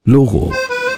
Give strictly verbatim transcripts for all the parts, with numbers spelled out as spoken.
Loro.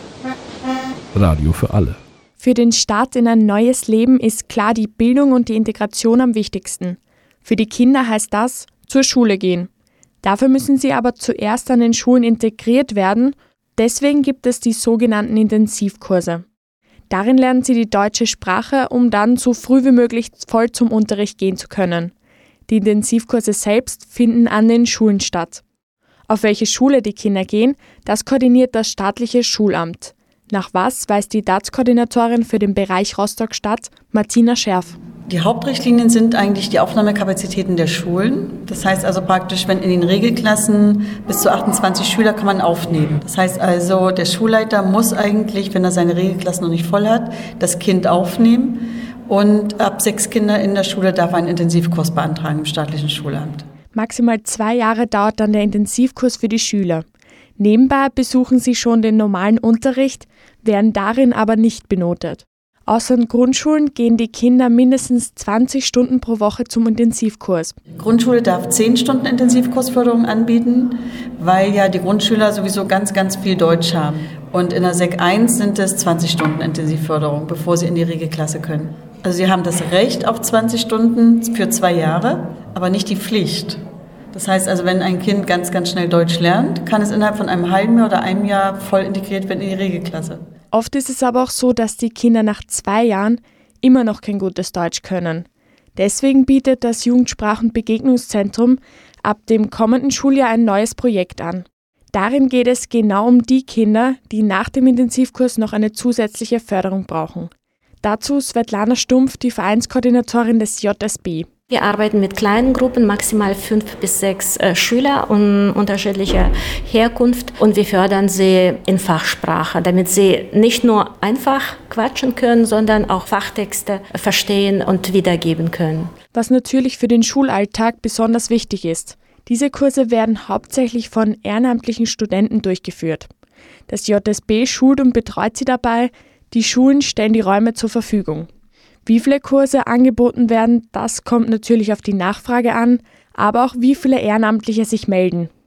Radio für alle. Für den Start in ein neues Leben ist klar die Bildung und die Integration am wichtigsten. Für die Kinder heißt das, zur Schule gehen. Dafür müssen sie aber zuerst an den Schulen integriert werden. Deswegen gibt es die sogenannten Intensivkurse. Darin lernen sie die deutsche Sprache, um dann so früh wie möglich voll zum Unterricht gehen zu können. Die Intensivkurse selbst finden an den Schulen statt. Auf welche Schule die Kinder gehen, das koordiniert das staatliche Schulamt. Nach was weiß die D A Z-Koordinatorin für den Bereich Rostock-Stadt, Martina Scherf. Die Hauptrichtlinien sind eigentlich die Aufnahmekapazitäten der Schulen. Das heißt also praktisch, wenn in den Regelklassen bis zu achtundzwanzig Schüler kann man aufnehmen. Das heißt also, der Schulleiter muss eigentlich, wenn er seine Regelklassen noch nicht voll hat, das Kind aufnehmen. Und ab sechs Kinder in der Schule darf er einen Intensivkurs beantragen im staatlichen Schulamt. Maximal zwei Jahre dauert dann der Intensivkurs für die Schüler. Nebenbei besuchen sie schon den normalen Unterricht, werden darin aber nicht benotet. Außer in Grundschulen gehen die Kinder mindestens zwanzig Stunden pro Woche zum Intensivkurs. Die Grundschule darf zehn Stunden Intensivkursförderung anbieten, weil ja die Grundschüler sowieso ganz, ganz viel Deutsch haben. Und in der Sek eins sind es zwanzig Stunden Intensivförderung, bevor sie in die Regelklasse können. Also sie haben das Recht auf zwanzig Stunden für zwei Jahre, aber nicht die Pflicht. Das heißt also, wenn ein Kind ganz, ganz schnell Deutsch lernt, kann es innerhalb von einem halben Jahr oder einem Jahr voll integriert werden in die Regelklasse. Oft ist es aber auch so, dass die Kinder nach zwei Jahren immer noch kein gutes Deutsch können. Deswegen bietet das Jugendsprach- und Begegnungszentrum ab dem kommenden Schuljahr ein neues Projekt an. Darin geht es genau um die Kinder, die nach dem Intensivkurs noch eine zusätzliche Förderung brauchen. Dazu Svetlana Stumpf, die Vereinskoordinatorin des J S B. Wir arbeiten mit kleinen Gruppen, maximal fünf bis sechs äh, Schüler und unterschiedlicher Herkunft. Und wir fördern sie in Fachsprache, damit sie nicht nur einfach quatschen können, sondern auch Fachtexte verstehen und wiedergeben können. Was natürlich für den Schulalltag besonders wichtig ist. Diese Kurse werden hauptsächlich von ehrenamtlichen Studenten durchgeführt. Das J S B schult und betreut sie dabei. Die Schulen stellen die Räume zur Verfügung. Wie viele Kurse angeboten werden, das kommt natürlich auf die Nachfrage an, aber auch wie viele Ehrenamtliche sich melden.